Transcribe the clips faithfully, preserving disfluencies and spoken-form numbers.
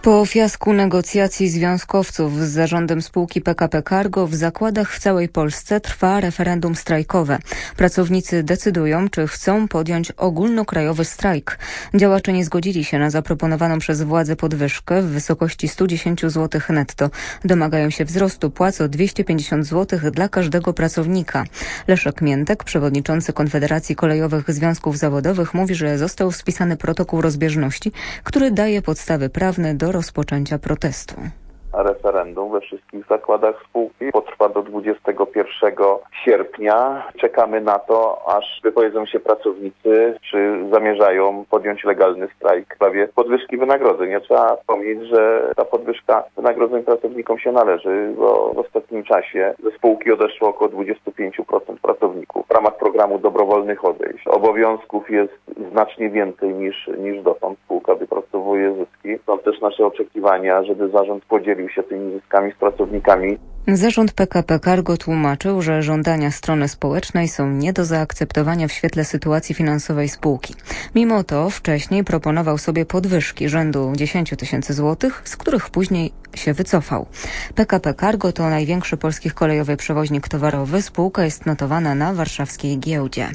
Po fiasku negocjacji związkowców z zarządem spółki P K P Cargo w zakładach w całej Polsce trwa referendum strajkowe. Pracownicy decydują, czy chcą podjąć ogólnokrajowy strajk. Działacze nie zgodzili się na zaproponowaną przez władze podwyżkę w wysokości sto dziesięć złotych netto. Domagają się wzrostu płac o dwieście pięćdziesiąt złotych dla każdego pracownika. Leszek Miętek, przewodniczący Konfederacji Kolejowych Związków Zawodowych, mówi, że został spisany protokół rozbieżności, który daje podstawy prawne do rozpoczęcia protestu. Referendum we wszystkich zakładach spółki potrwa do dwudziestego pierwszego sierpnia. Czekamy na to, aż wypowiedzą się pracownicy, czy zamierzają podjąć legalny strajk w sprawie podwyżki wynagrodzeń. Ja trzeba wspomnieć, że ta podwyżka wynagrodzeń pracownikom się należy, bo w ostatnim czasie ze spółki odeszło około dwadzieścia pięć procent pracowników w ramach programu dobrowolnych odejść. Obowiązków jest znacznie więcej niż, niż dotąd. Spółka wypracowuje zyski. Są też nasze oczekiwania, żeby zarząd podzielił się tymi zyskami z pracownikami. Zarząd P K P Cargo tłumaczył, że żądania strony społecznej są nie do zaakceptowania w świetle sytuacji finansowej spółki. Mimo to wcześniej proponował sobie podwyżki rzędu dziesięć tysięcy złotych, z których później się wycofał. P K P Cargo to największy polski kolejowy przewoźnik towarowy. Spółka jest notowana na warszawskiej giełdzie.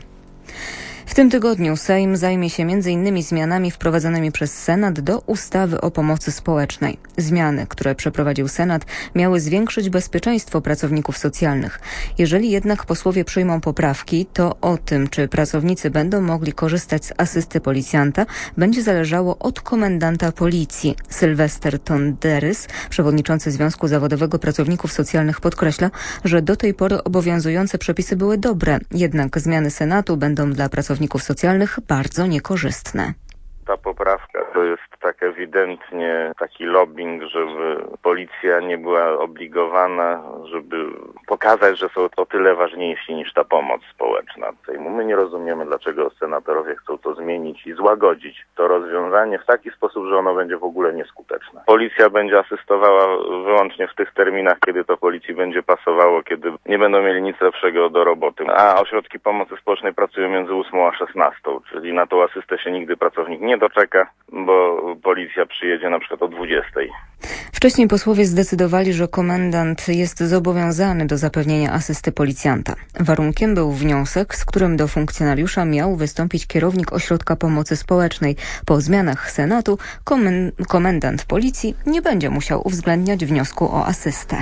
W tym tygodniu Sejm zajmie się między innymi zmianami wprowadzonymi przez Senat do ustawy o pomocy społecznej. Zmiany, które przeprowadził Senat, miały zwiększyć bezpieczeństwo pracowników socjalnych. Jeżeli jednak posłowie przyjmą poprawki, to o tym, czy pracownicy będą mogli korzystać z asysty policjanta, będzie zależało od komendanta policji. Sylwester Tonderys, przewodniczący Związku Zawodowego Pracowników Socjalnych, podkreśla, że do tej pory obowiązujące przepisy były dobre, jednak zmiany Senatu będą dla pracowników socjalnych bardzo niekorzystne. Ta poprawka to jest tak ewidentnie taki lobbying, żeby policja nie była obligowana, żeby pokazać, że są to tyle ważniejsi niż ta pomoc społeczna. My nie rozumiemy, dlaczego senatorowie chcą to zmienić i złagodzić to rozwiązanie w taki sposób, że ono będzie w ogóle nieskuteczne. Policja będzie asystowała wyłącznie w tych terminach, kiedy to policji będzie pasowało, kiedy nie będą mieli nic lepszego do roboty. A ośrodki pomocy społecznej pracują między ósmą a szesnastą, czyli na tą asystę się nigdy pracownik nie doczeka, bo policja przyjedzie na przykład o dwudziestej. Wcześniej posłowie zdecydowali, że komendant jest zobowiązany do zapewnienia asysty policjanta. Warunkiem był wniosek, z którym do funkcjonariusza miał wystąpić kierownik ośrodka pomocy społecznej. Po zmianach Senatu komen- komendant policji nie będzie musiał uwzględniać wniosku o asystę.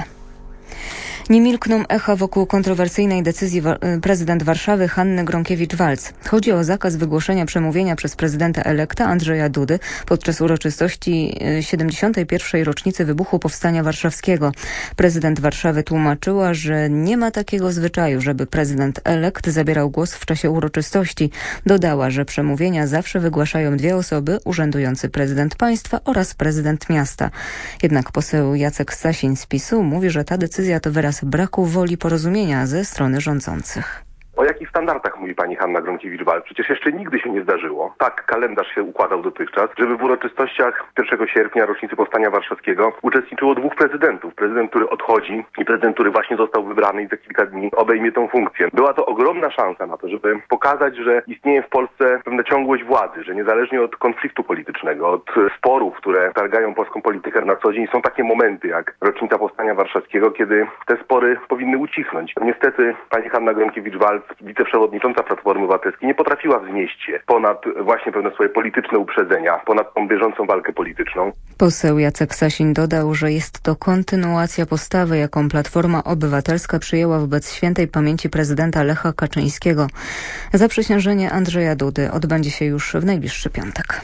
Nie milkną echa wokół kontrowersyjnej decyzji wa- prezydent Warszawy Hanny Gronkiewicz-Waltz. Chodzi o zakaz wygłoszenia przemówienia przez prezydenta elekta Andrzeja Dudy podczas uroczystości siedemdziesiątej pierwszej rocznicy wybuchu Powstania Warszawskiego. Prezydent Warszawy tłumaczyła, że nie ma takiego zwyczaju, żeby prezydent elekt zabierał głos w czasie uroczystości. Dodała, że przemówienia zawsze wygłaszają dwie osoby, urzędujący prezydent państwa oraz prezydent miasta. Jednak poseł Jacek Sasin z PiSu mówi, że ta decyzja to wyraz braku woli porozumienia ze strony rządzących. O jakich standardach mówi pani Hanna Gronkiewicz-Waltz? Przecież jeszcze nigdy się nie zdarzyło. Tak kalendarz się układał dotychczas, żeby w uroczystościach pierwszego sierpnia rocznicy Powstania Warszawskiego uczestniczyło dwóch prezydentów. Prezydent, który odchodzi i prezydent, który właśnie został wybrany i za kilka dni obejmie tą funkcję. Była to ogromna szansa na to, żeby pokazać, że istnieje w Polsce pewna ciągłość władzy, że niezależnie od konfliktu politycznego, od sporów, które targają polską politykę na co dzień, są takie momenty jak rocznica Powstania Warszawskiego, kiedy te spory powinny ucichnąć. Niestety pani Hanna Gronkiewicz-Waltz, wiceprzewodnicząca Platformy Obywatelskiej, nie potrafiła wznieść się ponad właśnie pewne swoje polityczne uprzedzenia, ponad tą bieżącą walkę polityczną. Poseł Jacek Sasin dodał, że jest to kontynuacja postawy, jaką Platforma Obywatelska przyjęła wobec świętej pamięci prezydenta Lecha Kaczyńskiego. Zaprzysiężenie Andrzeja Dudy odbędzie się już w najbliższy piątek.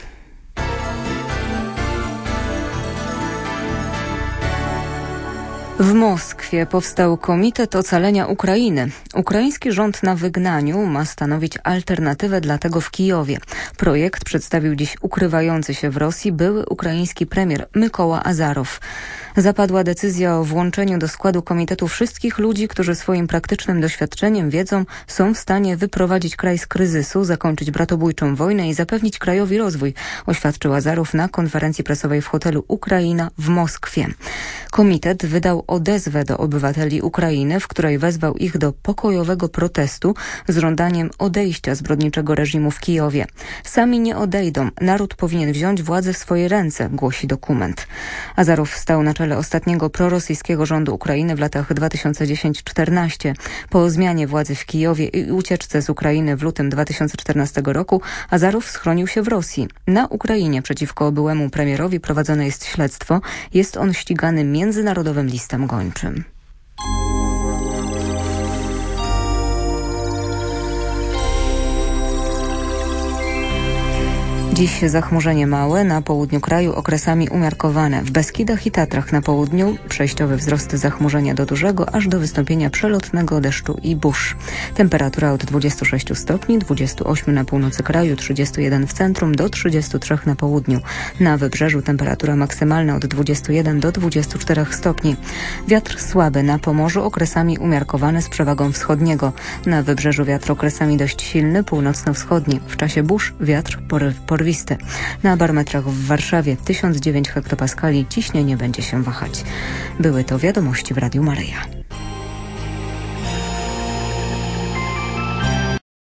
W Moskwie powstał Komitet Ocalenia Ukrainy. Ukraiński rząd na wygnaniu ma stanowić alternatywę dla tego w Kijowie. Projekt przedstawił dziś ukrywający się w Rosji były ukraiński premier Mykoła Azarow. Zapadła decyzja o włączeniu do składu komitetu wszystkich ludzi, którzy swoim praktycznym doświadczeniem, wiedzą są w stanie wyprowadzić kraj z kryzysu, zakończyć bratobójczą wojnę i zapewnić krajowi rozwój, oświadczył Azarow na konferencji prasowej w hotelu Ukraina w Moskwie. Komitet wydał napisał odezwę do obywateli Ukrainy, w której wezwał ich do pokojowego protestu z żądaniem odejścia zbrodniczego reżimu w Kijowie. Sami nie odejdą. Naród powinien wziąć władzę w swoje ręce, głosi dokument. Azarow stał na czele ostatniego prorosyjskiego rządu Ukrainy w latach dwa tysiące dziesiąty do czternastego. Po zmianie władzy w Kijowie i ucieczce z Ukrainy w lutym dwa tysiące czternastego roku Azarow schronił się w Rosji. Na Ukrainie przeciwko byłemu premierowi prowadzone jest śledztwo. Jest on ścigany międzynarodowym listem gończym. Dziś zachmurzenie małe, na południu kraju okresami umiarkowane. W Beskidach i Tatrach na południu przejściowy wzrost zachmurzenia do dużego, aż do wystąpienia przelotnego deszczu i burz. Temperatura od dwudziestu sześciu stopni, dwudziestu ośmiu na północy kraju, trzydziestu jeden w centrum, do trzydziestu trzech na południu. Na wybrzeżu temperatura maksymalna od dwudziestu jeden do dwudziestu czterech stopni. Wiatr słaby, na Pomorzu okresami umiarkowany z przewagą wschodniego. Na wybrzeżu wiatr okresami dość silny, północno-wschodni. W czasie burz wiatr poryw, porwisty. Na barometrach w Warszawie tysiąc dziewięć hektopaskali, ciśnienie będzie się wahać. Były to wiadomości w Radiu Maryja.